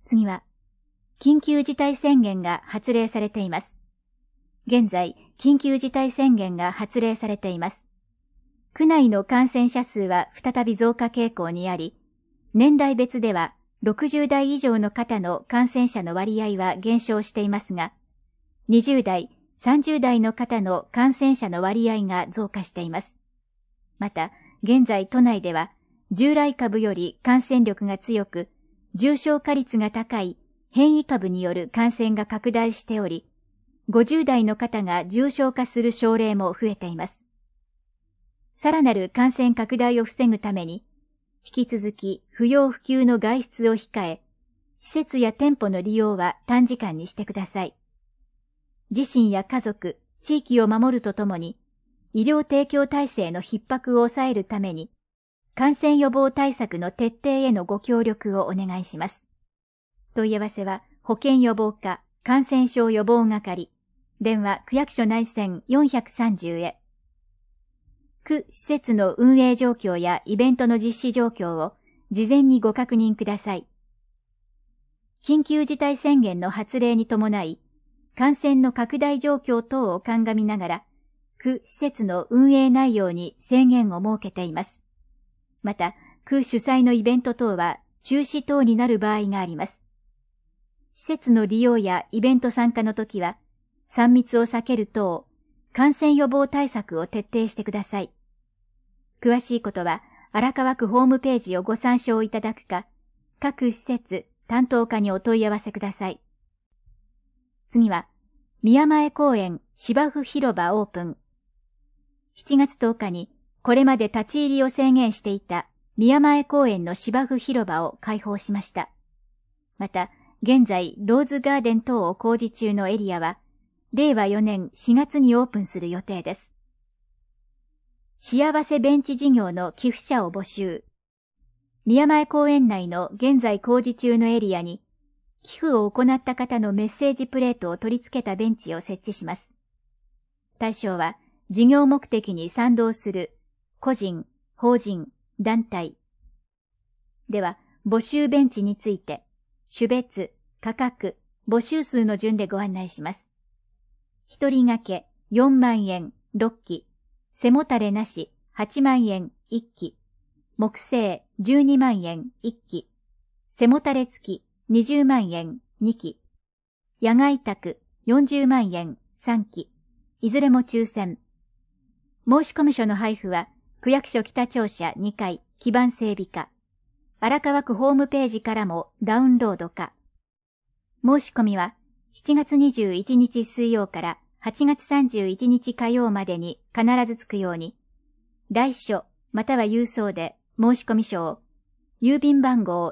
次は、緊急事態宣言が発令されています。現在、緊急事態宣言が発令されています。区内の感染者数は再び増加傾向にあり、年代別では60代以上の方の感染者の割合は減少していますが、20代、30代の方の感染者の割合が増加しています。また、現在都内では、従来株より感染力が強く、重症化率が高い変異株による感染が拡大しており、50代の方が重症化する症例も増えています。さらなる感染拡大を防ぐために、引き続き不要不急の外出を控え、施設や店舗の利用は短時間にしてください。自身や家族、地域を守るとともに、医療提供体制の逼迫を抑えるために、感染予防対策の徹底へのご協力をお願いします。問い合わせは、保健予防課感染症予防係、電話区役所内線430へ。区施設の運営状況やイベントの実施状況を事前にご確認ください。緊急事態宣言の発令に伴い、感染の拡大状況等を鑑みながら、区施設の運営内容に制限を設けています。また、区主催のイベント等は中止等になる場合があります。施設の利用やイベント参加の時は、3密を避ける等、感染予防対策を徹底してください。詳しいことは、荒川区ホームページをご参照いただくか、各施設担当課にお問い合わせください。次は、宮前公園芝生広場オープン。7月10日に、これまで立ち入りを制限していた宮前公園の芝生広場を開放しました。また、現在ローズガーデン等を工事中のエリアは、令和4年4月にオープンする予定です。幸せベンチ事業の寄付者を募集。宮前公園内の現在工事中のエリアに、寄付を行った方のメッセージプレートを取り付けたベンチを設置します。対象は、事業目的に賛同する個人、法人、団体。では、募集ベンチについて、種別、価格、募集数の順でご案内します。一人掛け4万円6機、背もたれなし8万円1機、木製12万円1機、背もたれ付き20万円2機、野外宅40万円3機、いずれも抽選。申込書の配布は、区役所北庁舎2階基盤整備課、荒川区ホームページからもダウンロードか。申し込みは7月21日水曜から8月31日火曜までに必ずつくように、来書または郵送で申込書を、郵便番号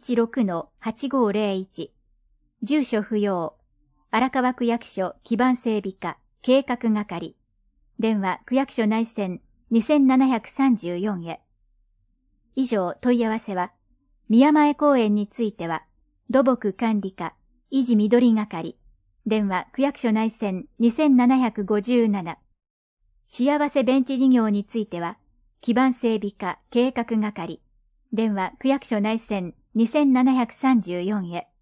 116-8501、住所不要、荒川区役所基盤整備課計画係、電話区役所内線2734へ。以上問い合わせは、宮前公園については、土木管理課、維持緑係、電話区役所内線2757。幸せベンチ事業については、基盤整備課計画係、電話区役所内線2734へ。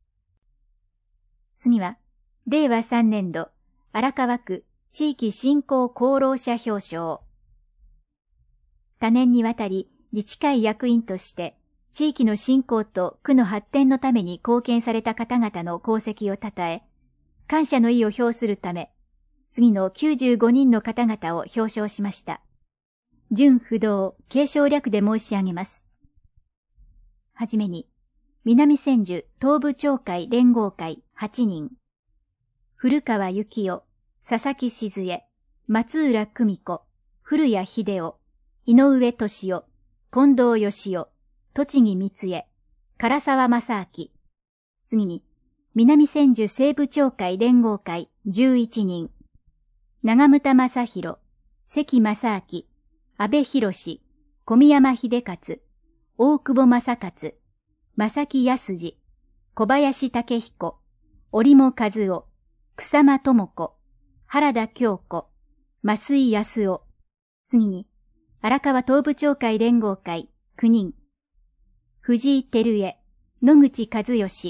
次は、令和3年度、荒川区地域振興功労者表彰。多年にわたり自治会役員として地域の振興と区の発展のために貢献された方々の功績をたたえ、感謝の意を表するため、次の95人の方々を表彰しました。順不動、継承略で申し上げます。はじめに、南千住東部町会連合会8人、古川幸雄、佐々木静江、松浦久美子、古谷秀夫、井上俊夫、近藤義雄、栃木光恵、唐沢正明。次に、南千住西部町会連合会11人、長牟田正宏、関正明、阿部寛、小宮山秀勝、大久保正勝、正木康二、小林武彦、織茂和夫、草間智子、原田京子、増井康夫。次に、荒川東部町会連合会9人、藤井照江、野口和義、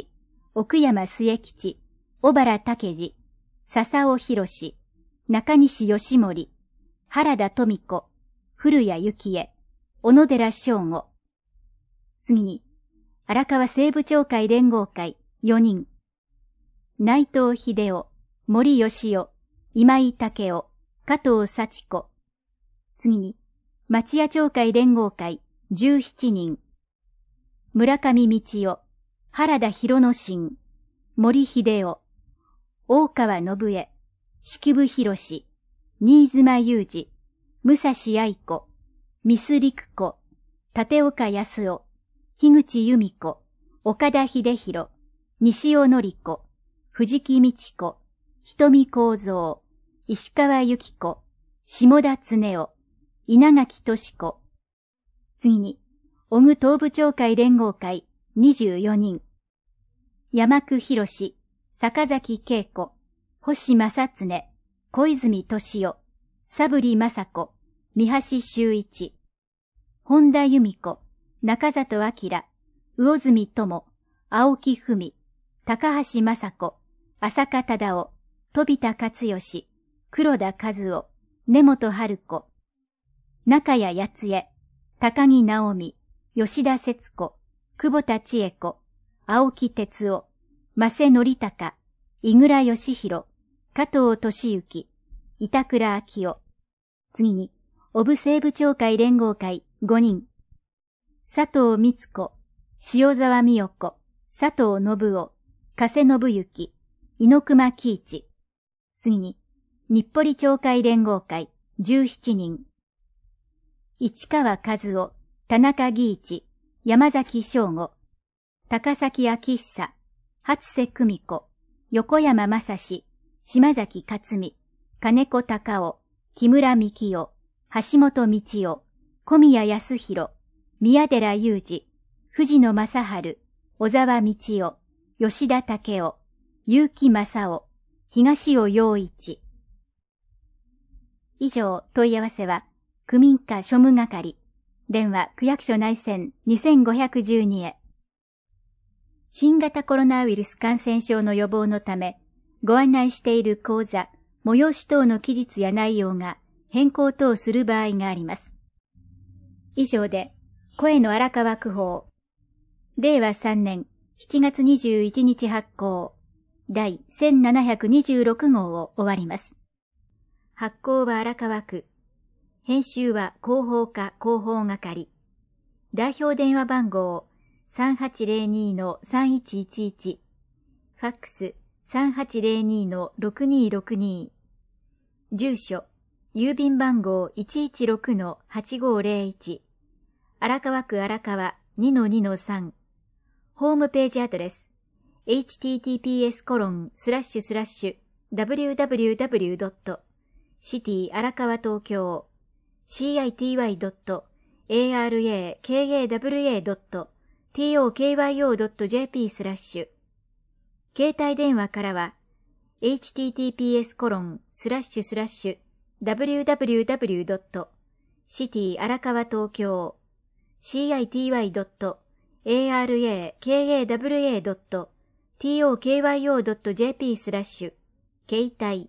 奥山末吉、小原武次、笹尾博士、中西義盛、原田富子、古谷幸恵、小野寺正吾。次に、荒川西部町会連合会4人。内藤秀夫、森義夫、今井武夫、加藤幸子。次に、町屋町会連合会17人。村上道夫、原田博之進、森秀夫、大川信江、式部博士、新妻裕二、武蔵愛子、三須陸子、立岡康夫、樋口由美子、岡田秀弘、西尾典子、藤木美智子、瞳幸三、石川由紀子、下田恒夫、稲垣俊子。次に、小具東部町会連合会24人。山久博士、坂崎恵子、星正恒、小泉俊夫、佐振雅子、三橋修一、本田由美子、中里明、魚住友、青木文、高橋雅子、浅香忠夫、飛田勝義、黒田和夫、根本春子、中谷八重、高木直美、吉田節子、久保田千恵子、青木哲夫、増瀬則孝、井倉義弘、加藤俊之、板倉昭夫。次に、小部西部町会連合会5人。佐藤光子、塩沢美代子、佐藤信夫、加瀬信之、猪熊喜一。次に、日暮里町会連合会17人。市川和夫、田中義一、山崎翔吾、高崎明久、初瀬久美子、横山正史、島崎克美、金子隆夫、木村幹夫、橋本道夫、小宮康弘、宮寺裕二、藤野正春、小沢道夫、吉田武夫、結城正夫、東尾陽一。以上、問い合わせは、区民課庶務係、電話区役所内線2512へ。新型コロナウイルス感染症の予防のため、ご案内している講座、催し等の期日や内容が変更等する場合があります。以上で、声の荒川区報、令和3年7月21日発行、第1726号を終わります。発行は荒川区、編集は広報課広報係、代表電話番号3802-3111、ファックス3802-6262、住所、郵便番号 116-8501、荒川区荒川 2-2-3、ホームページアドレス、https://www.city 荒川東京 city.arakawa.tokyo.jp/ 携帯電話からは https://www.city 荒川東京 city.arakawa.tokyo.jp/ 携帯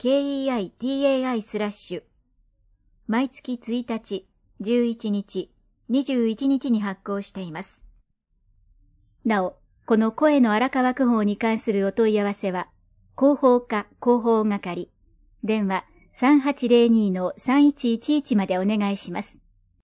KEITAI/ 毎月1日、11日、21日に発行しています。なお、この声の荒川区報に関するお問い合わせは、広報課広報係、電話3802-3111までお願いします。